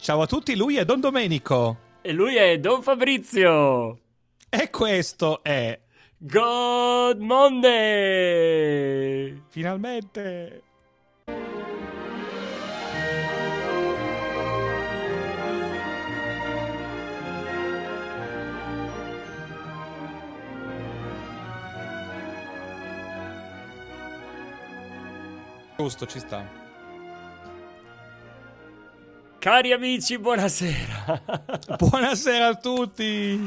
Ciao a tutti, lui è Don Domenico. E lui è Don Fabrizio. E questo è Good Monday. Finalmente. Giusto, ci sta. Cari amici, buonasera. Buonasera a tutti.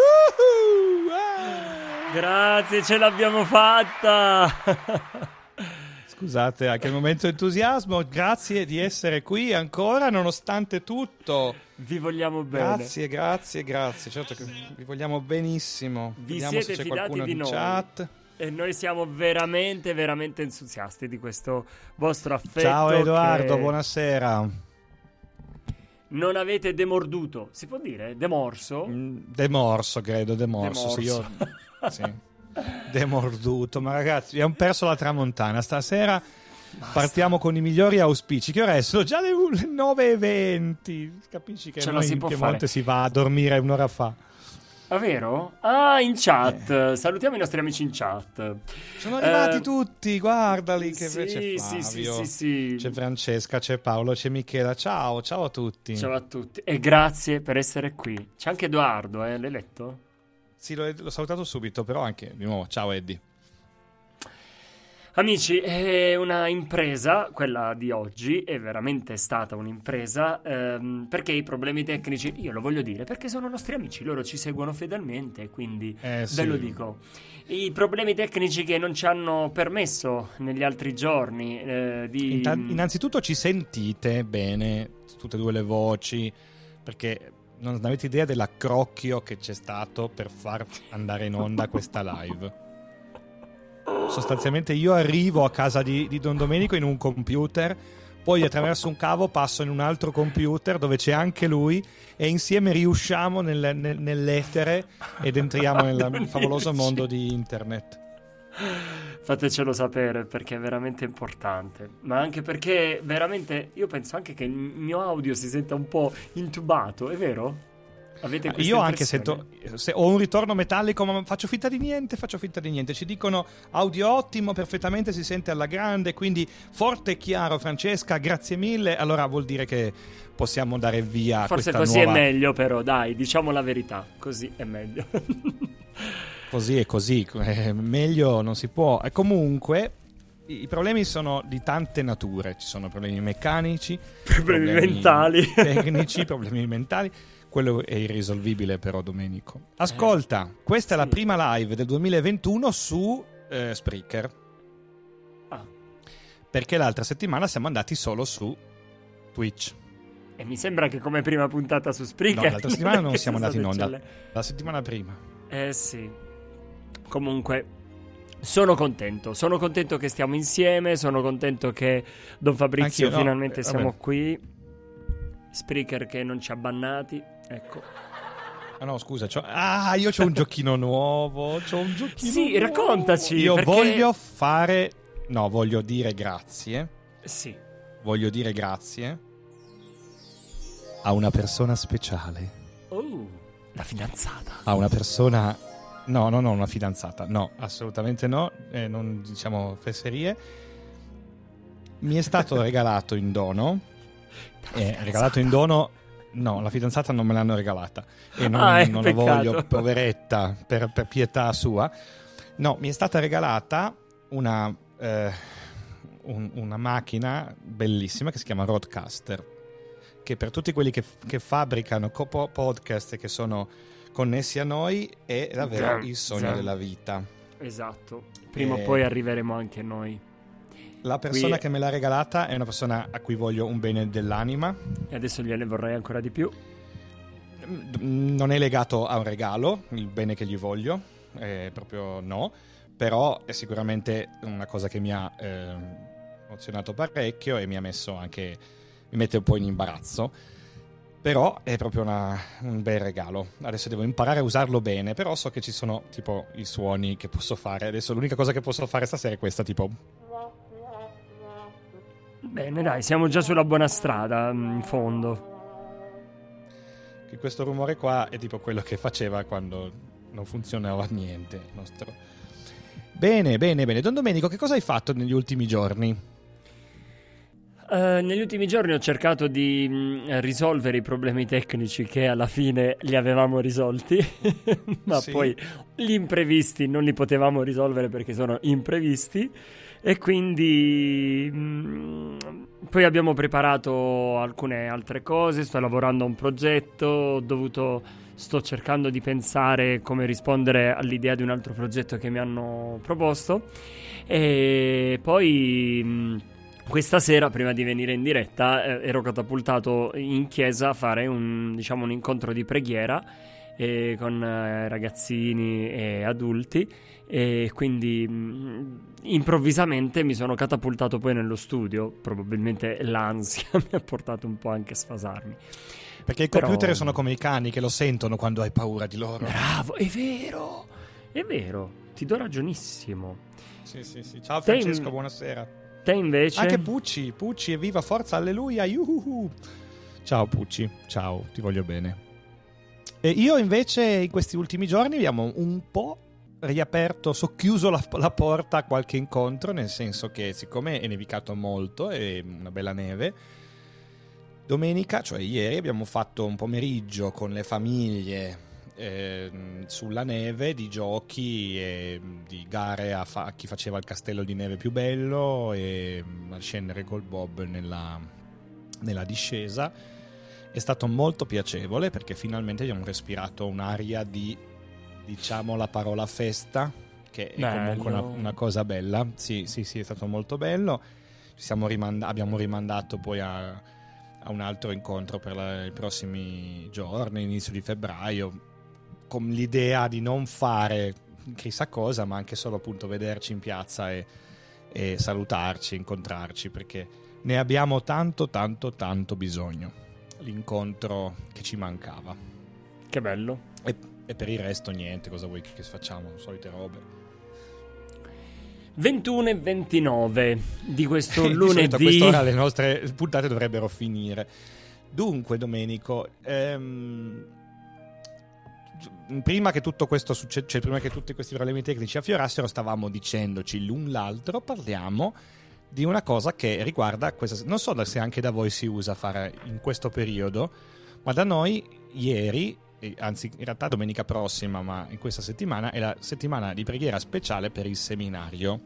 Grazie, ce l'abbiamo fatta. Scusate, anche il momento entusiasmo. Grazie di essere qui ancora nonostante tutto. Vi vogliamo bene. Grazie. Certo che vi vogliamo benissimo. Vi Vediamo siete se c'è fidati qualcuno di in noi. chat. E noi siamo veramente entusiasti di questo vostro affetto. Ciao Edoardo, che buonasera. non avete demorduto. Si può dire? Demorso? Demorso, credo, demorso. Sì, sì. Demorduto. Ma ragazzi, abbiamo perso la tramontana. Stasera partiamo con i migliori auspici. Che ora è? Sono già le 9:20. Capisci che noi in Piemonte si va a dormire un'ora fa. Ah, vero? Ah, in chat. Salutiamo i nostri amici in chat. Sono arrivati tutti, guardali che sì, c'è Flavio, sì. C'è Francesca, c'è Paolo, c'è Michela. Ciao a tutti. Ciao a tutti e grazie per essere qui. C'è anche Edoardo, l'hai letto? Sì, l'ho salutato subito, però anche di nuovo, ciao Eddie. Amici, è una impresa, quella di oggi, è veramente stata un'impresa, perché i problemi tecnici, io lo voglio dire, perché sono nostri amici, loro ci seguono fedelmente, quindi ve lo dico. I problemi tecnici che non ci hanno permesso negli altri giorni di... Innanzitutto ci sentite bene, tutte e due le voci, perché non avete idea dell'accrocchio che c'è stato per far andare in onda questa live. Sostanzialmente io arrivo a casa di Don Domenico in un computer, poi attraverso un cavo passo in un altro computer dove c'è anche lui e insieme riusciamo nell'etere ed entriamo nel favoloso mondo di internet. Fatecelo sapere perché è veramente importante, ma anche perché veramente io penso anche che il mio audio si senta un po' intubato, è vero? Io anche sento, se ho un ritorno metallico, ma faccio finta di niente. Ci dicono audio ottimo, perfettamente, si sente alla grande, quindi forte e chiaro. Francesca, grazie mille. Allora vuol dire che possiamo dare via. Forse questa così nuova... è meglio, però dai, diciamo la verità, così è meglio. Così, meglio non si può. E comunque i problemi sono di tante nature. Ci sono problemi meccanici, problemi mentali, tecnici, problemi mentali. Quello è irrisolvibile però, Domenico. Ascolta, questa è la prima live del 2021 su Spreaker. Perché l'altra settimana siamo andati solo su Twitch. E mi sembra che come prima puntata su Spreaker... No, l'altra settimana non siamo andati in onda. La settimana prima. Sì. Comunque... Sono contento che stiamo insieme, sono contento che Don Fabrizio finalmente siamo qui. Spreaker che non ci ha bannati, ecco. Ah no, scusa, io c'ho un giochino nuovo, Sì, raccontaci. Io voglio dire grazie. Sì. Voglio dire grazie a una persona speciale. Oh, la fidanzata. A una persona... No, una fidanzata. No, assolutamente no. Non diciamo fesserie. Mi è stato regalato in dono. Regalato in dono. No, la fidanzata non me l'hanno regalata. E non la voglio, poveretta, per pietà sua. No, mi è stata regalata una macchina bellissima che si chiama Rodecaster. Che per tutti quelli che fabbricano podcast e che sono connessi a noi è davvero il sogno della vita. Esatto. Prima o poi arriveremo anche noi. La persona che me l'ha regalata è una persona a cui voglio un bene dell'anima. E adesso gliene vorrei ancora di più. Non è legato a un regalo, il bene che gli voglio, proprio no. Però è sicuramente una cosa che mi ha emozionato parecchio e mi mette un po' in imbarazzo. Però è proprio un bel regalo. Adesso devo imparare a usarlo bene, però so che ci sono tipo i suoni che posso fare. Adesso l'unica cosa che posso fare stasera è questa, tipo... Bene, dai, siamo già sulla buona strada, in fondo. che questo rumore qua è tipo quello che faceva quando non funzionava niente il nostro. Bene. Don Domenico, che cosa hai fatto negli ultimi giorni? Negli ultimi giorni ho cercato di risolvere i problemi tecnici che alla fine li avevamo risolti, ma sì. Poi gli imprevisti non li potevamo risolvere perché sono imprevisti, e quindi poi abbiamo preparato alcune altre cose. Sto lavorando a un progetto, sto cercando di pensare come rispondere all'idea di un altro progetto che mi hanno proposto, e poi questa sera, prima di venire in diretta, ero catapultato in chiesa a fare un incontro di preghiera con ragazzini e adulti, e quindi improvvisamente mi sono catapultato poi nello studio. Probabilmente l'ansia mi ha portato un po' anche a sfasarmi. Perché i computer sono come i cani che lo sentono quando hai paura di loro. Bravo, è vero, ti do ragionissimo. Sì. Ciao Francesco, buonasera. Te invece? Anche Pucci, evviva, forza, alleluia, yuhuhu. Ciao Pucci, ciao, ti voglio bene. E io invece in questi ultimi giorni abbiamo un po' riaperto, socchiuso la porta a qualche incontro, nel senso che siccome è nevicato molto e una bella neve, domenica, cioè ieri, abbiamo fatto un pomeriggio con le famiglie sulla neve di giochi e di gare a chi faceva il castello di neve più bello, e a scendere col bob nella discesa. È stato molto piacevole perché finalmente abbiamo respirato un'aria di, diciamo, la parola festa, che è comunque una cosa bella. Sì, è stato molto bello. Abbiamo rimandato poi a un altro incontro per i prossimi giorni, inizio di febbraio, con l'idea di non fare chissà cosa, ma anche solo appunto vederci in piazza e salutarci, incontrarci, perché ne abbiamo tanto bisogno. L'incontro che ci mancava. Che bello. E per il resto niente, cosa vuoi che facciamo? Solite robe. 21 e 29 di questo lunedì. Di solito a quest'ora le nostre puntate dovrebbero finire. Dunque, Domenico, prima che tutto questo prima che tutti questi problemi tecnici affiorassero, stavamo dicendoci l'un l'altro, parliamo di una cosa che riguarda questa. Non so se anche da voi si usa fare in questo periodo, ma da noi ieri, anzi in realtà domenica prossima, ma in questa settimana è la settimana di preghiera speciale per il seminario.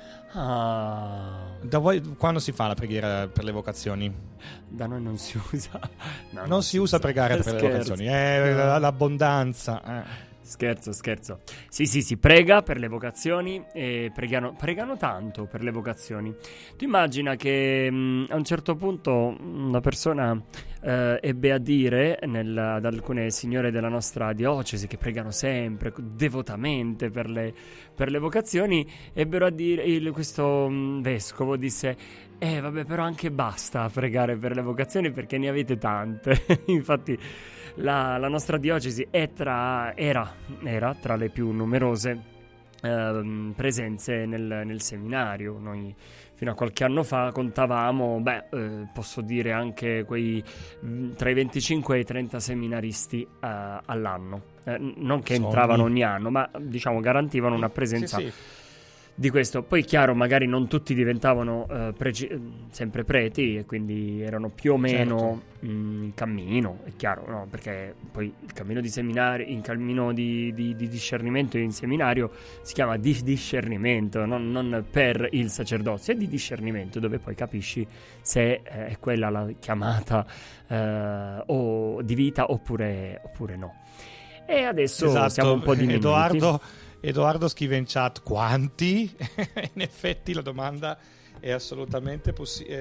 Da voi quando si fa la preghiera per le vocazioni? Da noi non si usa. No, non si usa pregare per le vocazioni. L'abbondanza. Scherzo. Sì, si prega per le vocazioni, e pregano tanto per le vocazioni. Tu immagina che a un certo punto una persona ebbe a dire ad alcune signore della nostra diocesi, che pregano sempre devotamente per le vocazioni, ebbero a dire, questo vescovo disse: vabbè, però anche basta pregare per le vocazioni perché ne avete tante. Infatti la nostra diocesi era tra le più numerose presenze nel seminario. Noi fino a qualche anno fa contavamo, posso dire anche tra i 25 e i 30 seminaristi all'anno, non che entravano ogni anno, ma diciamo garantivano una presenza di questo. Poi chiaro, magari non tutti diventavano sempre preti, e quindi erano più o meno in cammino, è chiaro, no? Perché poi il cammino di seminario, in cammino di discernimento in seminario si chiama di discernimento, non per il sacerdozio, è di discernimento, dove poi capisci se è quella la chiamata o di vita oppure no. E adesso siamo un po' diminuiti. Edoardo scrive in chat: quanti? In effetti la domanda è assolutamente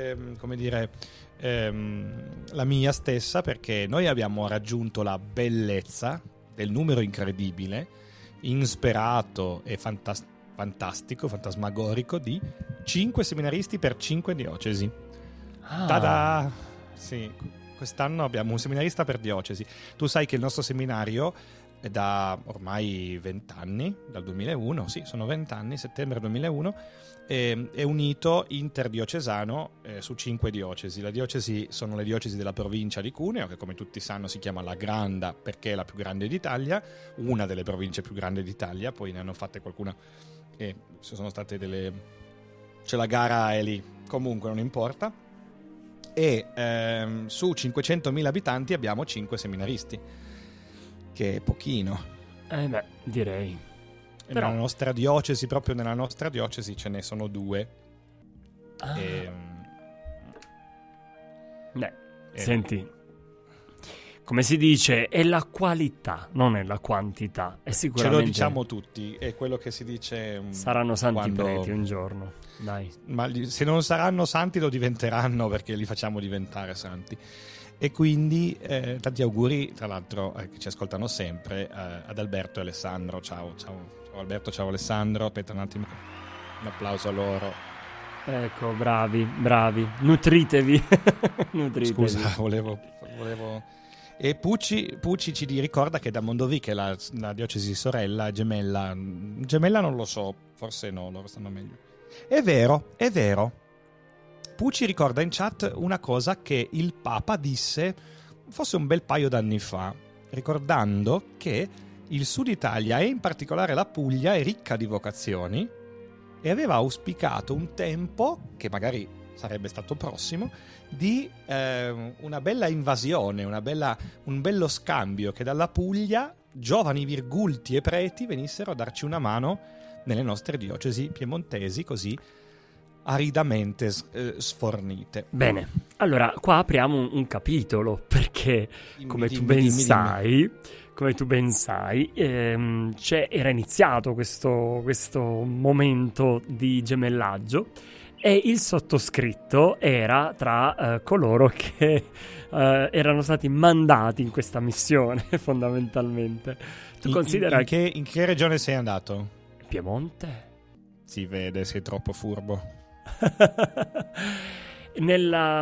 la mia stessa, perché noi abbiamo raggiunto la bellezza del numero incredibile, insperato e fantastico, fantasmagorico di 5 seminaristi per 5 diocesi. Tada! Sì, quest'anno abbiamo un seminarista per diocesi. Tu sai che il nostro seminario da ormai 20 anni, dal 2001, sì, sono 20 anni, settembre 2001, è unito interdiocesano su 5 diocesi. La diocesi sono le diocesi della provincia di Cuneo, che come tutti sanno si chiama La Granda perché è la più grande d'Italia, una delle province più grandi d'Italia, poi ne hanno fatte qualcuna e ci sono state delle... c'è la gara è lì, comunque non importa. E su 500.000 abitanti abbiamo 5 seminaristi, che è pochino. Beh, direi. Però... Nella nostra diocesi, proprio nella nostra diocesi, ce ne sono 2. Senti, come si dice, è la qualità, non è la quantità. È sicuramente... Ce lo diciamo tutti, è quello che si dice... Saranno santi preti un giorno, dai. Ma se non saranno santi lo diventeranno, perché li facciamo diventare santi. E quindi tanti auguri, tra l'altro, che ci ascoltano sempre, ad Alberto e Alessandro. Ciao Alberto, ciao Alessandro. Aspetta un attimo, un applauso a loro. Ecco, bravi, nutritevi. Scusa, volevo... E Pucci ci ricorda che da Mondovì, che è la diocesi sorella, gemella non lo so, forse no, loro stanno meglio. È vero. Pucci ricorda in chat una cosa che il Papa disse forse un bel paio d'anni fa, ricordando che il Sud Italia e in particolare la Puglia è ricca di vocazioni e aveva auspicato un tempo, che magari sarebbe stato prossimo, di una bella invasione, un bello scambio, che dalla Puglia giovani virgulti e preti venissero a darci una mano nelle nostre diocesi piemontesi, così aridamente sfornite. Bene, allora qua apriamo un capitolo, perché come tu ben sai, era iniziato questo momento di gemellaggio e il sottoscritto era tra coloro che erano stati mandati in questa missione, fondamentalmente. Tu considera in che regione sei andato? Piemonte? Si vede, sei troppo furbo. nella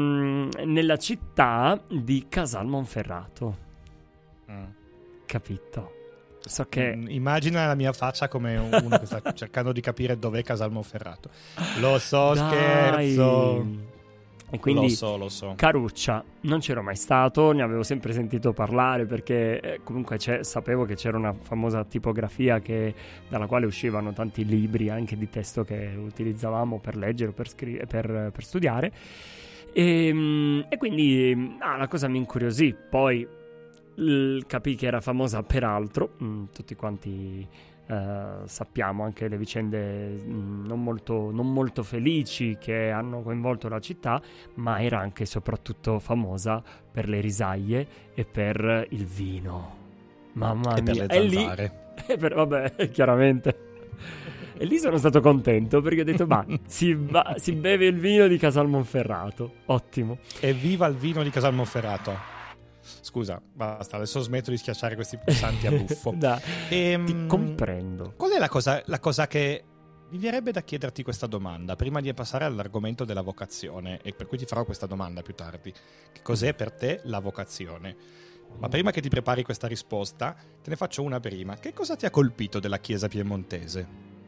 città di Casal Monferrato. Capito? So che... Immagina la mia faccia come uno che sta cercando di capire dov'è Casal Monferrato. Lo so, dai. Scherzo. E quindi lo so. Caruccia, non c'ero mai stato, ne avevo sempre sentito parlare perché comunque sapevo che c'era una famosa tipografia dalla quale uscivano tanti libri anche di testo che utilizzavamo per leggere o per studiare e quindi la cosa mi incuriosì. Poi capii che era famosa per altro, tutti quanti sappiamo anche le vicende non molto felici che hanno coinvolto la città, ma era anche e soprattutto famosa per le risaie e per il vino. Mamma mia, per le zanzare. Vabbè, chiaramente. E lì sono stato contento perché ho detto si beve il vino di Casal Monferrato. Ottimo. Evviva il vino di Casal Monferrato. Scusa, basta, adesso smetto di schiacciare questi pulsanti a buffo. Ti comprendo. Qual è la cosa che mi verrebbe da chiederti questa domanda prima di passare all'argomento della vocazione, e per cui ti farò questa domanda più tardi. Che cos'è per te la vocazione? Ma prima che ti prepari questa risposta, te ne faccio una prima. Che cosa ti ha colpito della chiesa piemontese?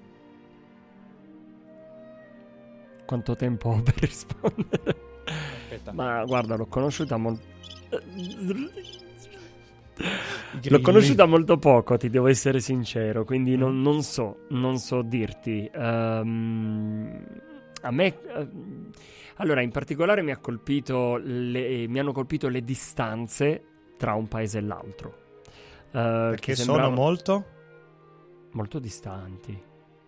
Quanto tempo ho per rispondere? Aspetta. Ma guarda, l'ho conosciuta molto poco, ti devo essere sincero, quindi non so dirti. A me allora in particolare mi hanno colpito le distanze tra un paese e l'altro, perché sono molto distanti.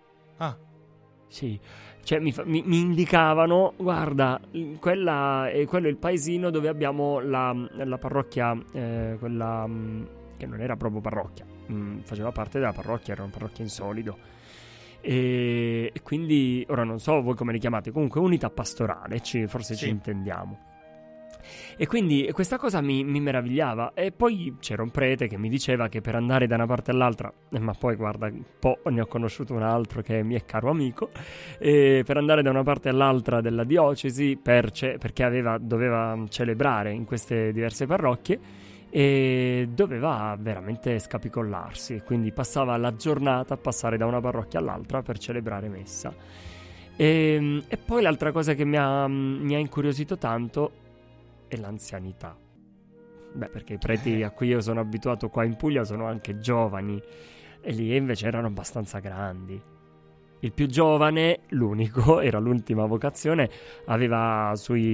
Sì. Cioè mi indicavano, guarda, quello è il paesino dove abbiamo la parrocchia, quella che non era proprio parrocchia, faceva parte della parrocchia, era una parrocchia in solido. E quindi, ora non so voi come li chiamate, comunque unità pastorale, forse ci intendiamo. E quindi questa cosa mi meravigliava. E poi c'era un prete che mi diceva che per andare da una parte all'altra, ma poi guarda, un po' ne ho conosciuto un altro che mi è caro amico, e per andare da una parte all'altra della diocesi perché doveva celebrare in queste diverse parrocchie, e doveva veramente scapicollarsi, quindi passava la giornata a passare da una parrocchia all'altra per celebrare messa. E poi l'altra cosa che mi ha incuriosito tanto è l'anzianità. Beh, perché i preti a cui io sono abituato qua in Puglia sono anche giovani, e lì invece erano abbastanza grandi. Il più giovane, l'unico, era l'ultima vocazione, aveva sui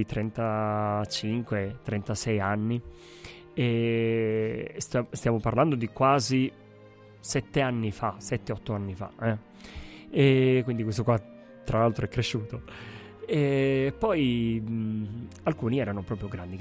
35-36 anni, e stiamo parlando di quasi 7-8 anni fa, e quindi questo qua tra l'altro è cresciuto. E poi alcuni erano proprio grandi.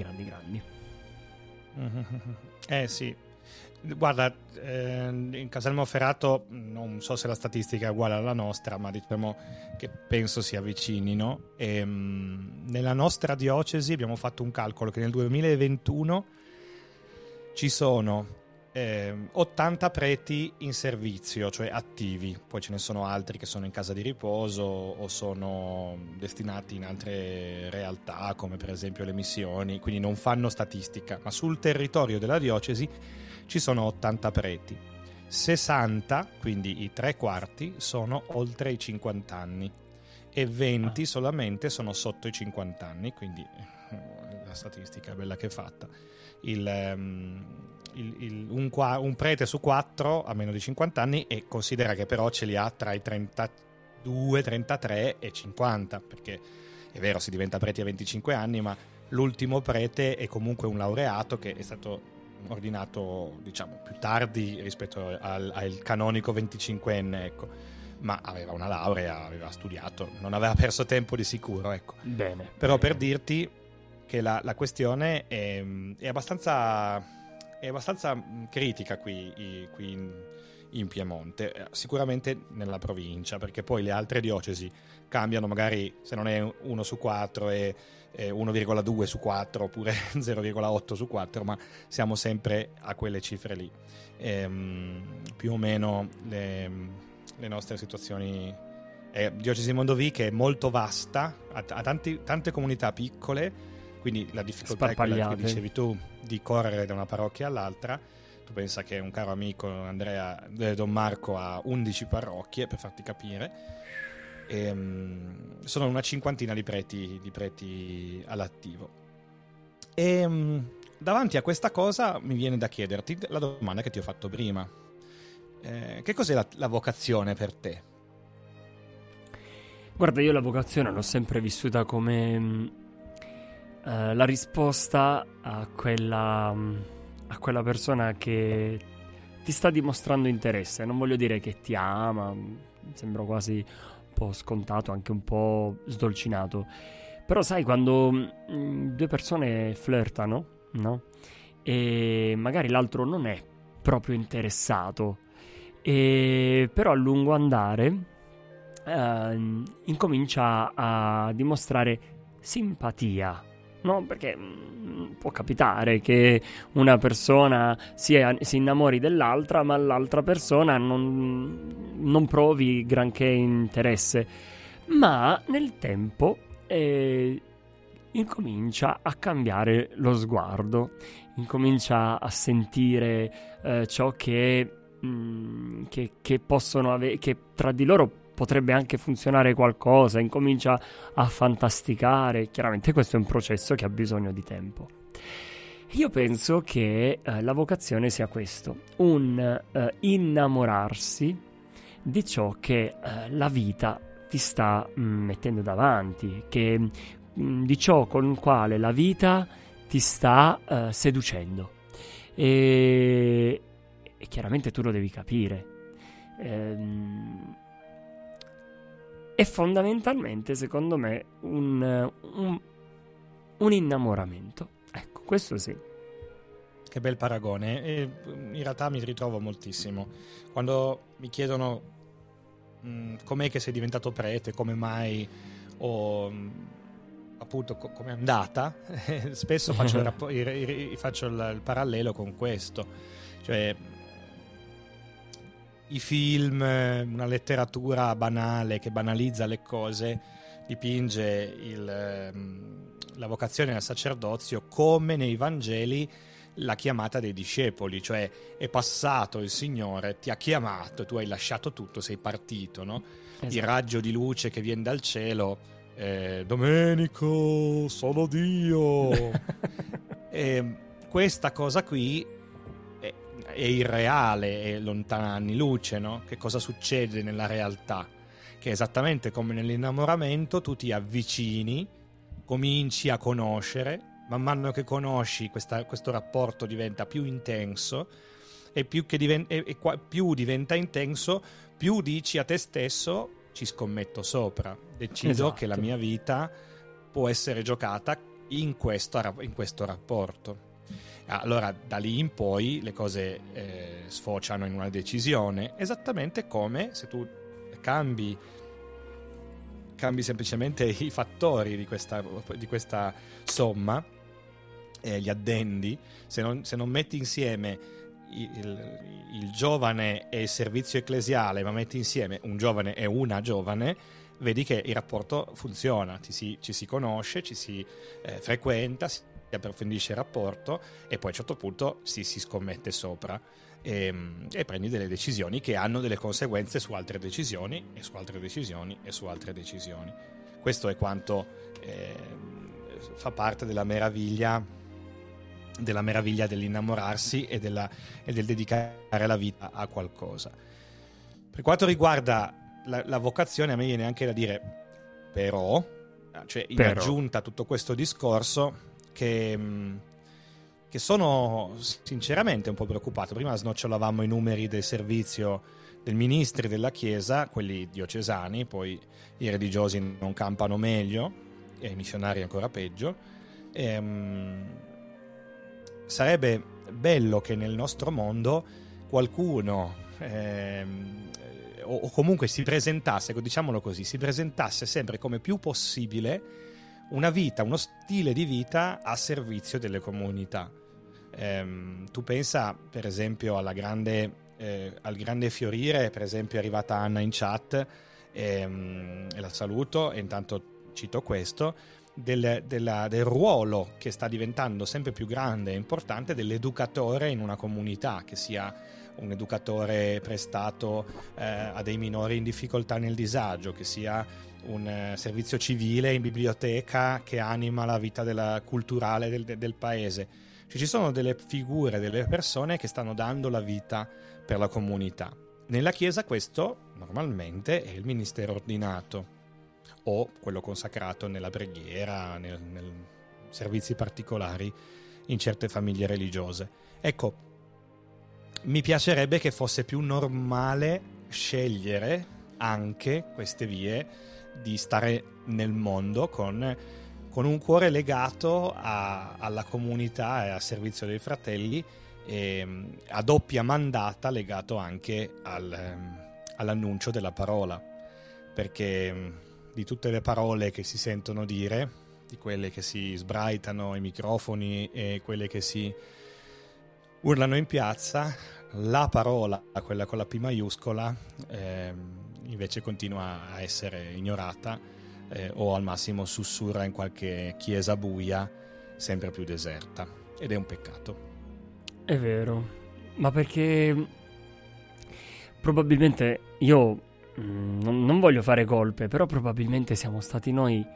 Sì, guarda, in Casalmo Ferrato non so se la statistica è uguale alla nostra, ma diciamo che penso si avvicinino. Nella nostra diocesi abbiamo fatto un calcolo che nel 2021 ci sono 80 preti in servizio, cioè attivi. Poi ce ne sono altri che sono in casa di riposo o sono destinati in altre realtà, come per esempio le missioni, quindi non fanno statistica, ma sul territorio della diocesi ci sono 80 preti. 60, quindi i 3/4, sono oltre i 50 anni e 20 solamente sono sotto i 50 anni, quindi la statistica è bella che è fatta. Un prete su 4 ha meno di 50 anni, e considera che però ce li ha tra i 32, 33 e 50, perché è vero, si diventa preti a 25 anni, ma l'ultimo prete è comunque un laureato che è stato ordinato, diciamo, più tardi rispetto al canonico 25enne, ecco, ma aveva una laurea, aveva studiato, non aveva perso tempo di sicuro, ecco. Bene. Però per dirti che la questione è abbastanza critica qui in Piemonte, sicuramente nella provincia, perché poi le altre diocesi cambiano, magari se non è 1 su 4 è 1,2 su 4 oppure 0,8 su 4, ma siamo sempre a quelle cifre lì. Più o meno le nostre situazioni. Diocesi di Mondovì, che è molto vasta, ha tante comunità piccole, quindi la difficoltà è quella che dicevi tu, di correre da una parrocchia all'altra. Tu pensa che un caro amico, Andrea, Don Marco, ha 11 parrocchie, per farti capire, sono una cinquantina di preti all'attivo. E davanti a questa cosa mi viene da chiederti la domanda che ti ho fatto prima. Che cos'è la vocazione per te? Guarda, io la vocazione l'ho sempre vissuta come la risposta a quella persona che ti sta dimostrando interesse. Non voglio dire che ti ama, sembra quasi un po' scontato, anche un po' sdolcinato, però sai, quando due persone flirtano, no? E magari l'altro non è proprio interessato, però a lungo andare incomincia a dimostrare simpatia. No, perché può capitare che una persona si innamori dell'altra, ma l'altra persona non provi granché interesse. Ma nel tempo incomincia a cambiare lo sguardo, incomincia a sentire ciò che possono avere, che tra di loro potrebbe anche funzionare qualcosa, incomincia a fantasticare. Chiaramente questo è un processo che ha bisogno di tempo. Io penso che la vocazione sia questo, un innamorarsi di ciò che la vita ti sta mettendo davanti, di ciò con il quale la vita ti sta seducendo, e chiaramente tu lo devi capire. È fondamentalmente, secondo me, un innamoramento. Ecco, questo sì. Che bel paragone. E in realtà mi ritrovo moltissimo. Quando mi chiedono com'è che sei diventato prete, come mai, o appunto come è andata, spesso faccio il parallelo con questo. Cioè, i film, una letteratura banale che banalizza le cose, dipinge la vocazione al sacerdozio come nei Vangeli la chiamata dei discepoli, cioè è passato il Signore, ti ha chiamato, tu hai lasciato tutto, sei partito, no? Il raggio di luce che viene dal cielo, Domenico, sono Dio. E questa cosa qui è irreale, è lontana anni luce, no? Che cosa succede nella realtà? Che esattamente come nell'innamoramento tu ti avvicini, cominci a conoscere, man mano che conosci questo rapporto diventa più intenso e più diventa intenso, più dici a te stesso ci scommetto sopra, decido che la mia vita può essere giocata in questo rapporto. Allora da lì in poi le cose sfociano in una decisione, esattamente come se tu cambi semplicemente i fattori di questa somma, gli addendi, se non metti insieme il giovane e il servizio ecclesiale, ma metti insieme un giovane e una giovane, vedi che il rapporto funziona, ci si conosce, ci si frequenta, si approfondisce il rapporto e poi a un certo punto si scommette sopra e prendi delle decisioni che hanno delle conseguenze su altre decisioni e su altre decisioni e su altre decisioni. Questo è quanto fa parte della meraviglia dell'innamorarsi e del dedicare la vita a qualcosa. Per quanto riguarda la vocazione, a me viene anche da dire però, cioè in aggiunta a tutto questo discorso, che sono sinceramente un po' preoccupato. Prima snocciolavamo i numeri del servizio dei ministri della Chiesa, quelli diocesani, poi i religiosi non campano meglio e i missionari ancora peggio. Sarebbe bello che nel nostro mondo qualcuno o comunque si presentasse, diciamolo così, si presentasse sempre come più possibile una vita, uno stile di vita a servizio delle comunità. Tu pensa per esempio al grande fiorire, per esempio è arrivata Anna in chat e la saluto e intanto cito questo, del ruolo che sta diventando sempre più grande e importante dell'educatore in una comunità, che sia un educatore prestato a dei minori in difficoltà nel disagio, che sia un servizio civile in biblioteca che anima la vita culturale del paese. Cioè, ci sono delle figure, delle persone che stanno dando la vita per la comunità. Nella Chiesa questo normalmente è il ministero ordinato o quello consacrato nella preghiera, nei servizi particolari in certe famiglie religiose. Ecco, mi piacerebbe che fosse più normale scegliere anche queste vie di stare nel mondo con un cuore legato alla comunità e al servizio dei fratelli, e a doppia mandata legato anche all'annuncio della parola, perché di tutte le parole che si sentono dire, di quelle che si sbraitano ai microfoni e quelle che si urlano in piazza, la parola, quella con la P maiuscola, invece continua a essere ignorata o al massimo sussurra in qualche chiesa buia sempre più deserta, ed è un peccato. È vero, ma perché probabilmente io non voglio fare colpe, però probabilmente siamo stati noi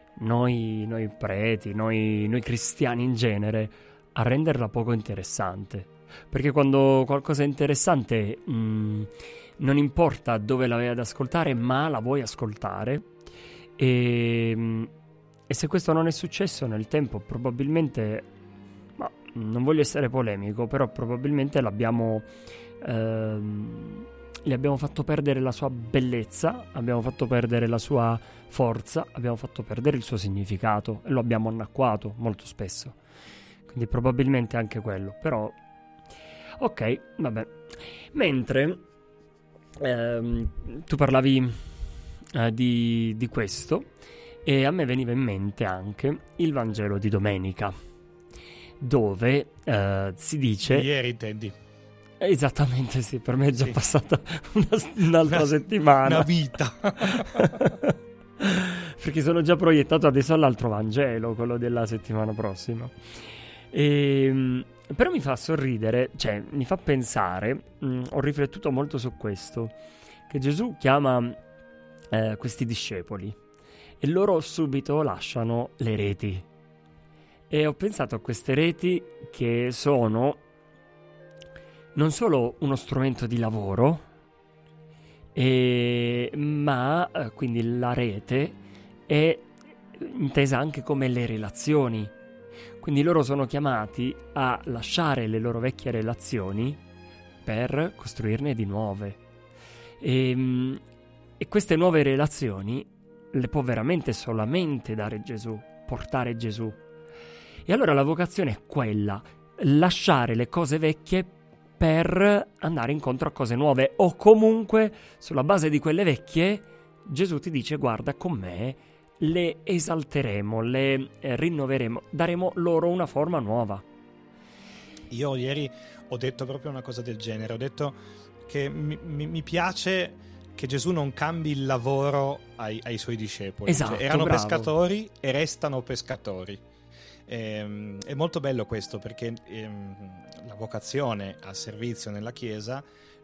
preti, noi cristiani in genere, a renderla poco interessante. Perché quando qualcosa è interessante non importa dove la vai ad ascoltare, ma la vuoi ascoltare. E se questo non è successo nel tempo, probabilmente, ma non voglio essere polemico, però probabilmente le abbiamo fatto perdere la sua bellezza, abbiamo fatto perdere la sua forza, abbiamo fatto perdere il suo significato e lo abbiamo annacquato molto spesso. Quindi probabilmente anche quello, però ok, vabbè. Mentre tu parlavi di questo, e a me veniva in mente anche il Vangelo di domenica, dove si dice... Ieri intendi? Esattamente, sì, per me è già passata un'altra settimana. Una vita. Perché sono già proiettato adesso all'altro Vangelo, quello della settimana prossima. E Però mi fa sorridere, cioè mi fa pensare, ho riflettuto molto su questo, che Gesù chiama questi discepoli e loro subito lasciano le reti. E ho pensato a queste reti che sono non solo uno strumento di lavoro, ma quindi la rete è intesa anche come le relazioni. Quindi loro sono chiamati a lasciare le loro vecchie relazioni per costruirne di nuove. E queste nuove relazioni le può veramente solamente dare Gesù, portare Gesù. E allora la vocazione è quella, lasciare le cose vecchie per andare incontro a cose nuove, o comunque sulla base di quelle vecchie Gesù ti dice: guarda, con me le esalteremo, le rinnoveremo, daremo loro una forma nuova. Io ieri ho detto proprio una cosa del genere, ho detto che mi piace che Gesù non cambi il lavoro ai suoi discepoli. Esatto, erano bravo. Pescatori e restano pescatori. È molto bello questo, perché la vocazione al servizio nella Chiesa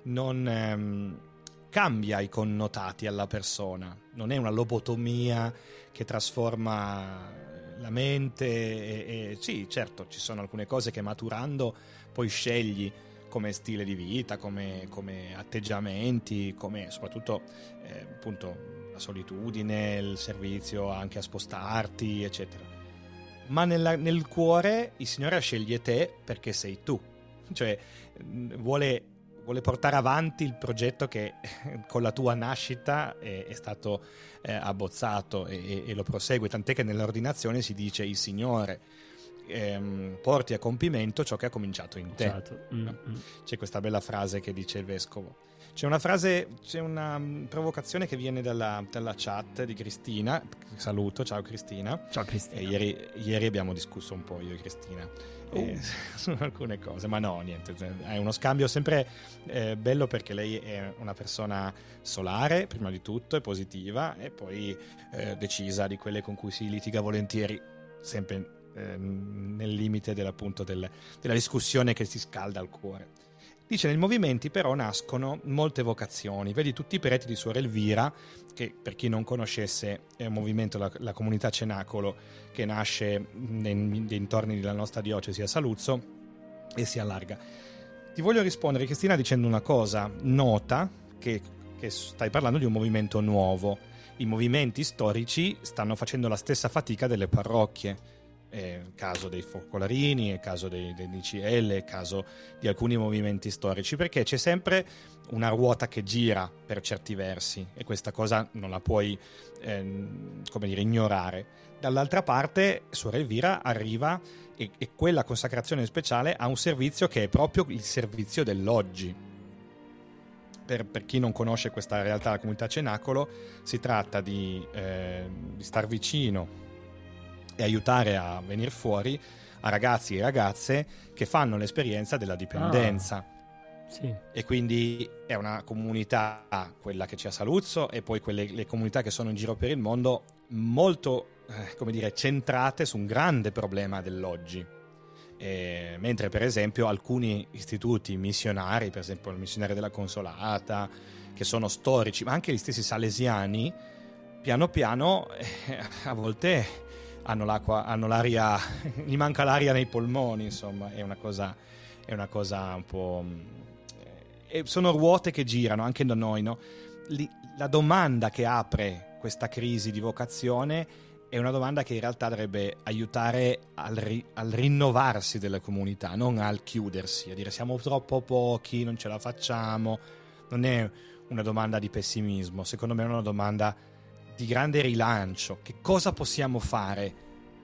non cambia i connotati alla persona, non è una lobotomia che trasforma la mente sì, certo, ci sono alcune cose che maturando poi scegli come stile di vita, come atteggiamenti, come soprattutto appunto la solitudine, il servizio anche a spostarti, eccetera. Ma nel cuore il Signore sceglie te perché sei tu, cioè vuole portare avanti il progetto che con la tua nascita è stato abbozzato e lo prosegue, tant'è che nell'ordinazione si dice: il Signore porti a compimento ciò che ha cominciato in te. C'è questa bella frase che dice il vescovo. C'è una provocazione che viene dalla chat di Cristina. Saluto, ciao Cristina. Ciao Cristina. Ieri abbiamo discusso un po' io e Cristina su alcune cose, ma no, niente, è uno scambio sempre bello, perché lei è una persona solare prima di tutto, è positiva, e poi decisa, di quelle con cui si litiga volentieri, sempre nel limite della discussione che si scalda al cuore. Dice: nei movimenti però nascono molte vocazioni, vedi tutti i preti di Suor Elvira, che per chi non conoscesse è un movimento, la comunità Cenacolo, che nasce nei dintorni della nostra diocesi a Saluzzo e si allarga. Ti voglio rispondere, Cristina, dicendo una cosa: nota che stai parlando di un movimento nuovo. I movimenti storici stanno facendo la stessa fatica delle parrocchie. Caso dei focolarini, caso dei DCL, caso di alcuni movimenti storici, perché c'è sempre una ruota che gira per certi versi, e questa cosa non la puoi ignorare. Dall'altra parte Suor Elvira arriva e quella consacrazione speciale ha un servizio che è proprio il servizio dell'oggi. Per chi non conosce questa realtà, la comunità Cenacolo, si tratta di star vicino e aiutare a venire fuori a ragazzi e ragazze che fanno l'esperienza della dipendenza. Sì. E quindi è una comunità, quella che c'è a Saluzzo, e poi le comunità che sono in giro per il mondo, molto centrate su un grande problema dell'oggi. Mentre per esempio alcuni istituti missionari, per esempio il missionario della Consolata, che sono storici, ma anche gli stessi salesiani, piano piano a volte hanno l'aria, gli manca l'aria nei polmoni, insomma, è una cosa un po'. Sono ruote che girano anche da noi, no? La domanda che apre questa crisi di vocazione è una domanda che in realtà dovrebbe aiutare al rinnovarsi delle comunità, non al chiudersi, a dire siamo troppo pochi, non ce la facciamo. Non è una domanda di pessimismo, secondo me è una domanda di grande rilancio. Che cosa possiamo fare?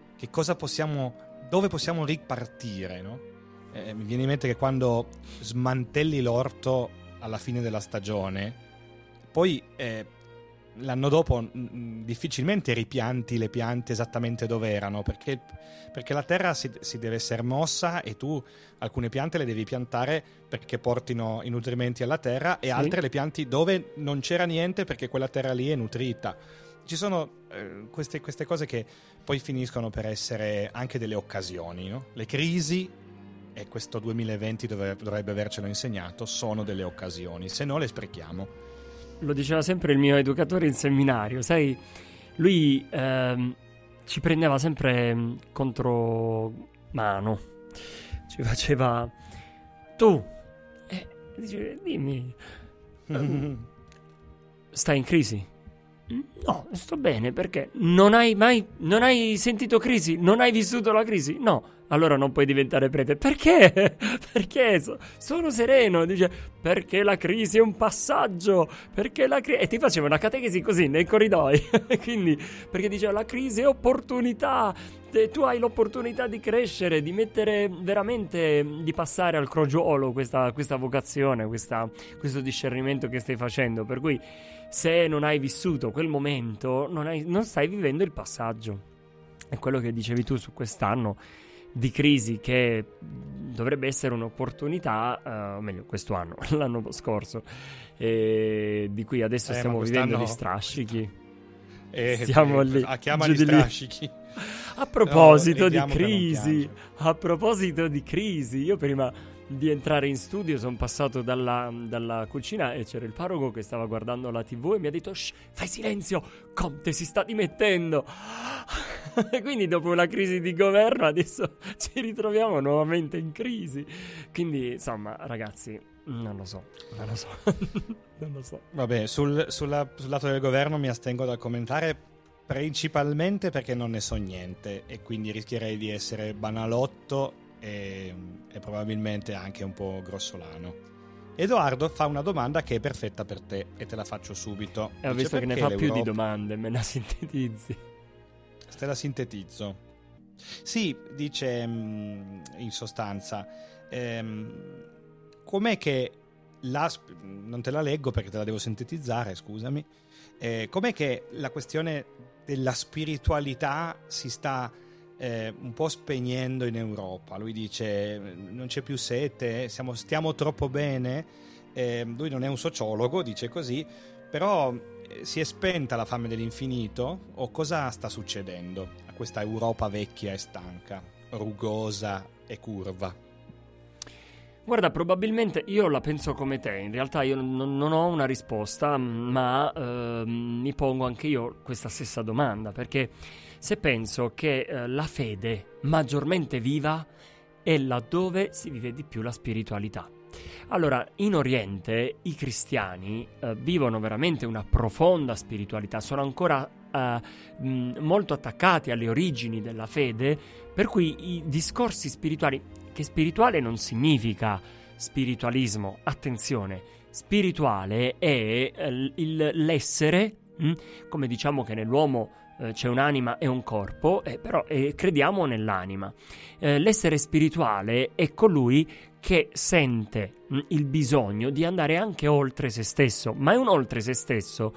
Dove possiamo ripartire, no? Mi viene in mente che quando smantelli l'orto alla fine della stagione, poi l'anno dopo difficilmente ripianti le piante esattamente dove erano, perché la terra si deve essere mossa, e tu alcune piante le devi piantare perché portino i nutrimenti alla terra, e altre le pianti dove non c'era niente perché quella terra lì è nutrita. Ci sono queste cose che poi finiscono per essere anche delle occasioni, no? Le crisi e questo 2020 dovrebbe avercelo insegnato, sono delle occasioni, se no le sprechiamo. Lo diceva sempre il mio educatore in seminario, sai, lui ci prendeva sempre contro mano, ci faceva: tu, dice, dimmi, stai in crisi? No, sto bene. Perché? Non hai sentito crisi? Non hai vissuto la crisi? No. Allora non puoi diventare prete. Perché? Perché sono sereno. Dice: perché la crisi è un passaggio. E ti faceva una catechesi così nei corridoi. Quindi, perché diceva: la crisi è opportunità. Tu hai l'opportunità di crescere, di mettere veramente, di passare al crogiolo questa vocazione, questo discernimento che stai facendo. Per cui, se non hai vissuto quel momento, non stai vivendo il passaggio. È quello che dicevi tu su quest'anno di crisi, che dovrebbe essere un'opportunità, meglio questo anno, l'anno scorso, di cui adesso stiamo vivendo gli strascichi. Stiamo lì. Chiama gli strascichi. A proposito di crisi, io prima di entrare in studio sono passato dalla cucina e c'era il parroco che stava guardando la TV e mi ha detto: shh, fai silenzio, Conte si sta dimettendo. E quindi dopo una crisi di governo adesso ci ritroviamo nuovamente in crisi. Quindi insomma, ragazzi, non lo so. Non lo so. Vabbè, sul lato del governo mi astengo dal commentare, principalmente perché non ne so niente e quindi rischierei di essere banalotto e probabilmente anche un po' grossolano. Edoardo fa una domanda che è perfetta per te e te la faccio subito. E ho visto che ne fa più di domande, me la sintetizzi. Te la sintetizzo. Sì, dice in sostanza, com'è che non te la leggo perché te la devo sintetizzare, scusami. Com'è che la questione della spiritualità si sta un po' spegnendo in Europa? Lui dice: non c'è più sete, stiamo troppo bene. Lui non è un sociologo, dice così, però si è spenta la fame dell'infinito, o cosa sta succedendo a questa Europa vecchia e stanca, rugosa e curva? Guarda, probabilmente io la penso come te. In realtà io non ho una risposta, ma mi pongo anche io questa stessa domanda, perché se penso che la fede maggiormente viva è laddove si vive di più la spiritualità. Allora, in Oriente i cristiani vivono veramente una profonda spiritualità, sono ancora molto attaccati alle origini della fede, per cui i discorsi spirituali, che spirituale non significa spiritualismo, attenzione, spirituale è l'essere, come diciamo che nell'uomo c'è un'anima e un corpo, però crediamo nell'anima. L'essere spirituale è colui che sente il bisogno di andare anche oltre se stesso, ma è un oltre se stesso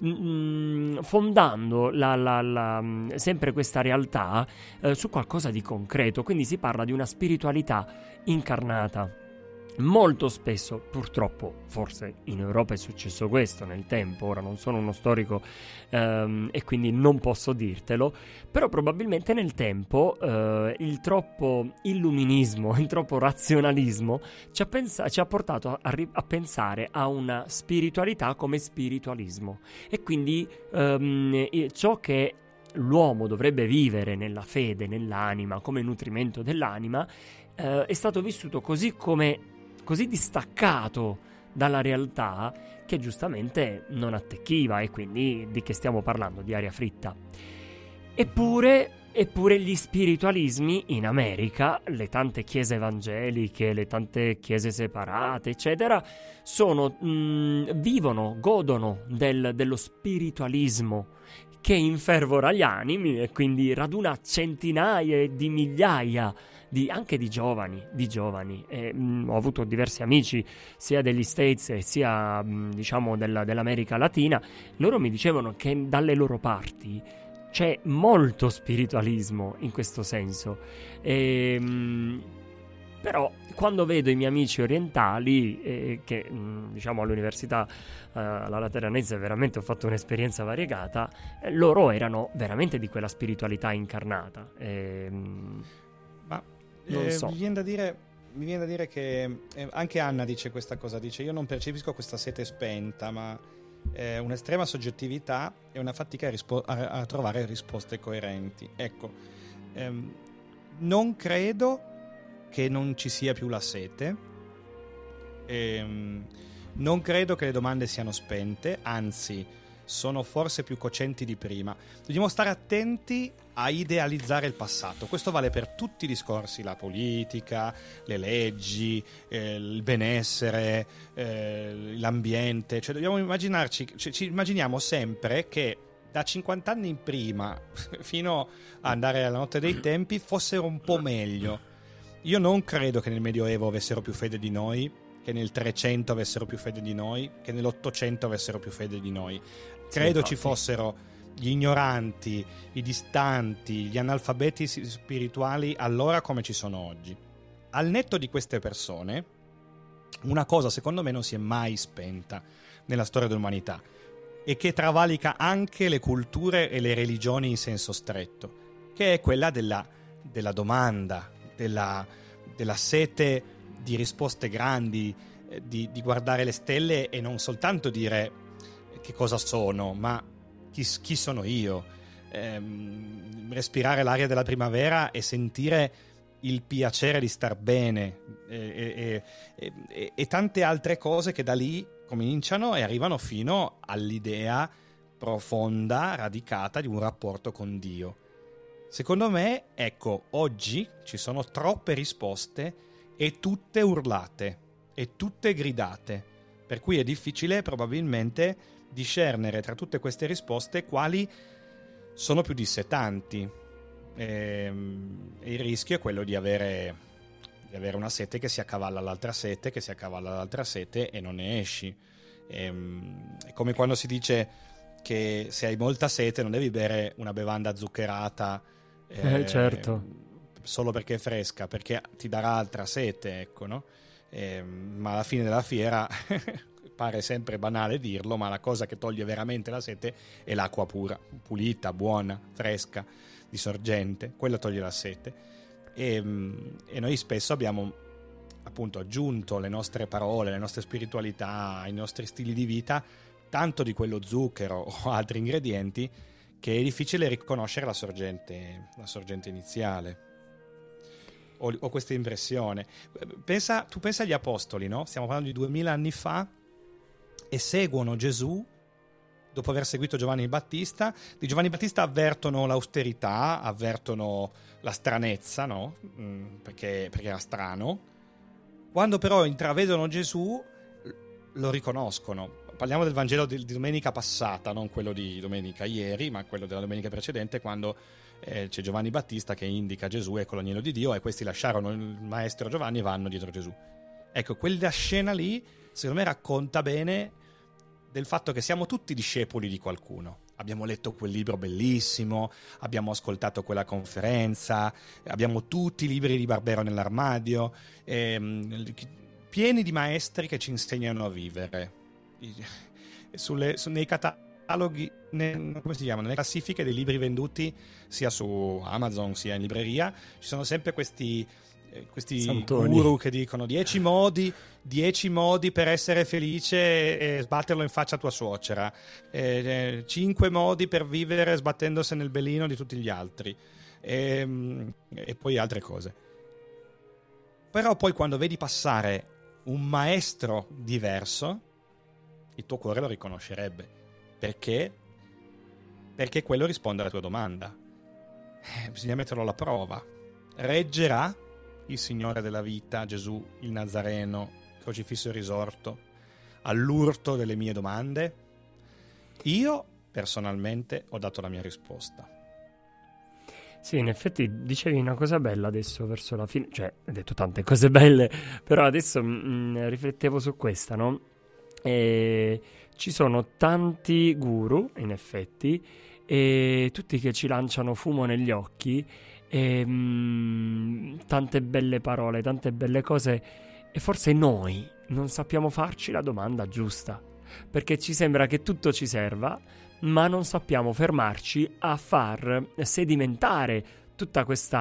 fondando sempre questa realtà su qualcosa di concreto. Quindi si parla di una spiritualità incarnata. Molto spesso, purtroppo, forse in Europa è successo questo nel tempo, ora non sono uno storico e quindi non posso dirtelo, però probabilmente nel tempo il troppo illuminismo, il troppo razionalismo ci ha portato a pensare a una spiritualità come spiritualismo, e quindi ciò che l'uomo dovrebbe vivere nella fede, nell'anima, come nutrimento dell'anima, è stato vissuto così distaccato dalla realtà che giustamente non attecchiva, e quindi di che stiamo parlando? Di aria fritta. Eppure gli spiritualismi in America, le tante chiese evangeliche, le tante chiese separate, eccetera, vivono, godono dello spiritualismo che infervora gli animi e quindi raduna centinaia di migliaia anche di giovani. Ho avuto diversi amici sia degli States sia diciamo dell'America Latina. Loro mi dicevano che dalle loro parti c'è molto spiritualismo in questo senso, però quando vedo i miei amici orientali che diciamo all'università alla Lateranense veramente ho fatto un'esperienza variegata, loro erano veramente di quella spiritualità incarnata. Non so. Mi viene da dire, mi viene da dire che anche Anna dice questa cosa, dice io non percepisco questa sete spenta, ma un'estrema soggettività e una fatica a trovare risposte coerenti. Ecco, non credo che non ci sia più la sete, non credo che le domande siano spente, anzi sono forse più cocenti di prima. Dobbiamo stare attenti a idealizzare il passato. Questo vale per tutti i discorsi, la politica, le leggi, il benessere, l'ambiente. Cioè dobbiamo immaginarci, ci immaginiamo sempre che da 50 anni in prima fino ad andare alla notte dei tempi fossero un po' meglio. Io non credo che nel Medioevo avessero più fede di noi, che nel 300 avessero più fede di noi, che nell'800 avessero più fede di noi. Credo ci fossero gli ignoranti, i distanti, gli analfabeti spirituali allora come ci sono oggi. Al netto di queste persone, una cosa secondo me non si è mai spenta nella storia dell'umanità e che travalica anche le culture e le religioni in senso stretto, che è quella della domanda, della sete di risposte grandi, di guardare le stelle e non soltanto dire che cosa sono, ma chi sono io, respirare l'aria della primavera e sentire il piacere di star bene e tante altre cose che da lì cominciano e arrivano fino all'idea profonda, radicata di un rapporto con Dio. Secondo me, ecco, oggi ci sono troppe risposte e tutte urlate e tutte gridate, per cui è difficile probabilmente discernere tra tutte queste risposte quali sono più dissetanti. Il rischio è quello di avere una sete che si accavalla all'altra sete, che si accavalla all'altra sete e non ne esci. È come quando si dice che se hai molta sete non devi bere una bevanda zuccherata certo, solo perché è fresca, perché ti darà altra sete, ecco, no? Ma alla fine della fiera pare sempre banale dirlo, ma la cosa che toglie veramente la sete è l'acqua pura, pulita, buona, fresca, di sorgente. Quella toglie la sete. E noi spesso abbiamo appunto aggiunto le nostre parole, le nostre spiritualità, i nostri stili di vita, tanto di quello zucchero o altri ingredienti, che è difficile riconoscere la sorgente iniziale. Ho questa impressione. Tu pensa agli apostoli, no? Stiamo parlando di 2000 anni fa e seguono Gesù dopo aver seguito Giovanni Battista. Di Giovanni Battista avvertono l'austerità, avvertono la stranezza, no? Perché era strano. Quando però intravedono Gesù lo riconoscono. Parliamo del Vangelo di domenica passata, non quello di domenica ieri, ma quello della domenica precedente, quando c'è Giovanni Battista che indica Gesù, ecco l'agnello di Dio, e questi lasciarono il maestro Giovanni e vanno dietro Gesù. Ecco, quella scena lì secondo me racconta bene del fatto che siamo tutti discepoli di qualcuno. Abbiamo letto quel libro bellissimo, abbiamo ascoltato quella conferenza, abbiamo tutti i libri di Barbero nell'armadio, pieni di maestri che ci insegnano a vivere. Nei cataloghi, come si chiamano, nelle classifiche dei libri venduti sia su Amazon sia in libreria ci sono sempre questi guru che dicono 10 modi per essere felice e sbatterlo in faccia a tua suocera, 5 modi per vivere sbattendosi nel belino di tutti gli altri, e poi altre cose. Però poi quando vedi passare un maestro diverso, il tuo cuore lo riconoscerebbe. Perché quello risponde alla tua domanda. Bisogna metterlo alla prova. Reggerà il Signore della vita, Gesù il Nazareno, crocifisso e risorto, all'urto delle mie domande? Io personalmente ho dato la mia risposta. Sì, in effetti dicevi una cosa bella adesso verso la fine, cioè hai detto tante cose belle, però adesso riflettevo su questa, no? E ci sono tanti guru, in effetti, e tutti che ci lanciano fumo negli occhi, e tante belle parole, tante belle cose, e forse noi non sappiamo farci la domanda giusta, perché ci sembra che tutto ci serva, ma non sappiamo fermarci a far sedimentare tutta questa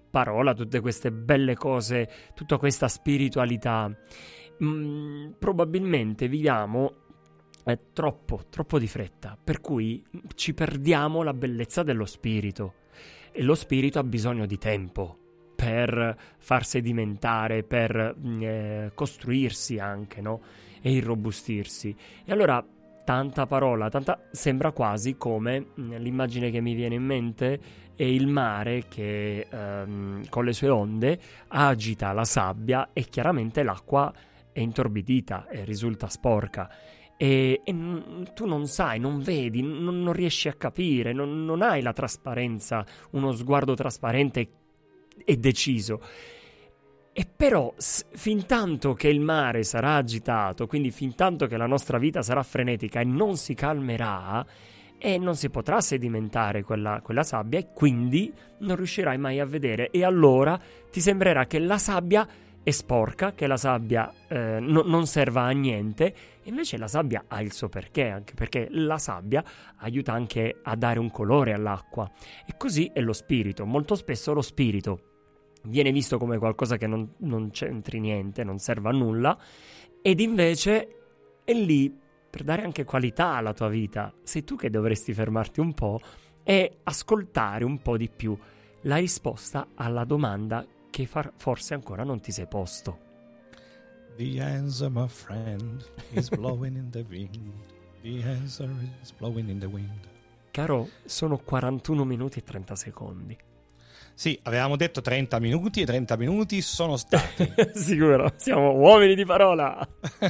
parola, tutte queste belle cose, tutta questa spiritualità, probabilmente viviamo troppo di fretta, per cui ci perdiamo la bellezza dello spirito, e lo spirito ha bisogno di tempo per far sedimentare, per costruirsi anche, no? E irrobustirsi. E allora tanta parola, sembra quasi come l'immagine che mi viene in mente è il mare che con le sue onde agita la sabbia e chiaramente l'acqua è intorbidita e risulta sporca. E tu non sai, non vedi, non riesci a capire, non hai la trasparenza, uno sguardo trasparente e deciso. E però fin tanto che il mare sarà agitato, quindi fin tanto che la nostra vita sarà frenetica e non si calmerà, e non si potrà sedimentare quella sabbia, e quindi non riuscirai mai a vedere, e allora ti sembrerà che la sabbia è sporca, che la sabbia non serva a niente. Invece la sabbia ha il suo perché, anche perché la sabbia aiuta anche a dare un colore all'acqua. E così è lo spirito. Molto spesso lo spirito viene visto come qualcosa che non c'entri niente, non serve a nulla, ed invece è lì per dare anche qualità alla tua vita. Sei tu che dovresti fermarti un po' e ascoltare un po' di più la risposta alla domanda che forse ancora non ti sei posto. The answer, my friend, is blowing in the wind. The answer is blowing in the wind. Caro, sono 41 minuti e 30 secondi. Sì, avevamo detto 30 minuti e 30 minuti sono stati. Sicuro, siamo uomini di parola.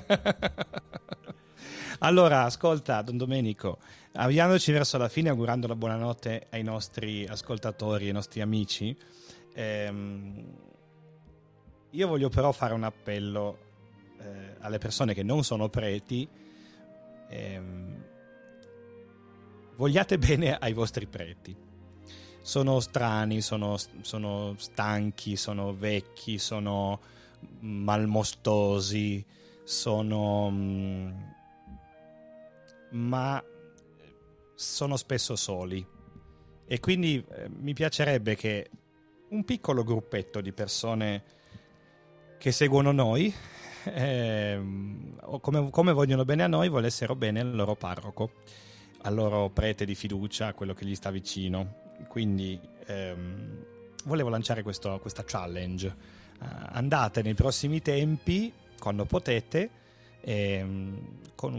Allora, ascolta, Don Domenico, avviandoci verso la fine, augurando la buonanotte ai nostri ascoltatori, ai nostri amici, io voglio però fare un appello alle persone che non sono preti. Vogliate bene ai vostri preti. Sono strani, sono stanchi, sono vecchi, sono malmostosi, ma sono spesso soli, e quindi mi piacerebbe che un piccolo gruppetto di persone che seguono noi, o come vogliono bene a noi, volessero bene al loro parroco, al loro prete di fiducia, a quello che gli sta vicino. Quindi volevo lanciare questa challenge. Andate nei prossimi tempi, quando potete, con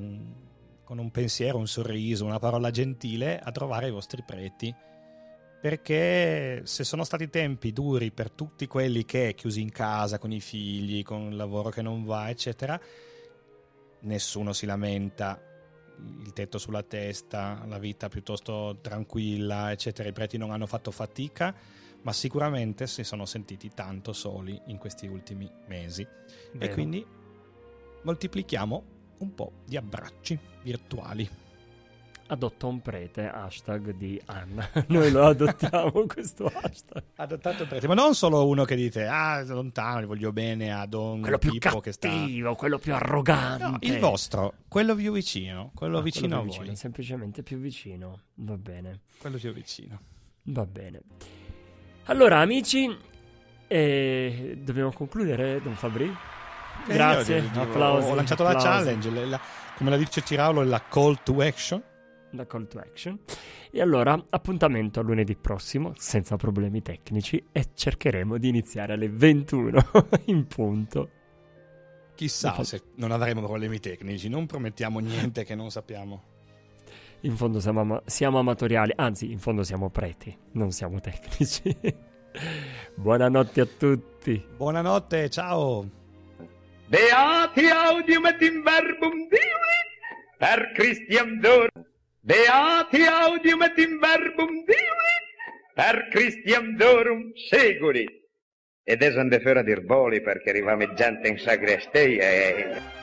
un pensiero, un sorriso, una parola gentile, a trovare i vostri preti, perché se sono stati tempi duri per tutti quelli che chiusi in casa con i figli, con il lavoro che non va, eccetera, nessuno si lamenta, il tetto sulla testa, la vita piuttosto tranquilla, eccetera. I preti non hanno fatto fatica, ma sicuramente si sono sentiti tanto soli in questi ultimi mesi. Vero. E quindi moltiplichiamo un po' di abbracci virtuali. Adotta un prete, hashtag di Anna. Noi lo adottiamo questo hashtag. Adottato un prete, ma non solo uno che dite lontano, gli voglio bene a Don quello più Pippo, cattivo, quello più arrogante. No, il vostro, quello più vicino, quello vicino quello a voi. Semplicemente più vicino, va bene. Quello più vicino. Va bene. Allora, amici, dobbiamo concludere, Don Fabri? Grazie, applausi. Ho lanciato la challenge, come la dice Ciraulo, la call to action. La call to action. E allora, appuntamento a lunedì prossimo, senza problemi tecnici, e cercheremo di iniziare alle 21 in punto. Chissà se non avremo problemi tecnici, non promettiamo niente che non sappiamo. In fondo siamo amatoriali, anzi, in fondo siamo preti, non siamo tecnici. Buonanotte a tutti. Buonanotte, ciao. Beati audium et in verbum Divi, per Christiam Dorum. Beati audium et in verbum Divi, per Christiam Dorum segurit. Ed esan de fera dir boli perché arrivava gente in sagrestia e...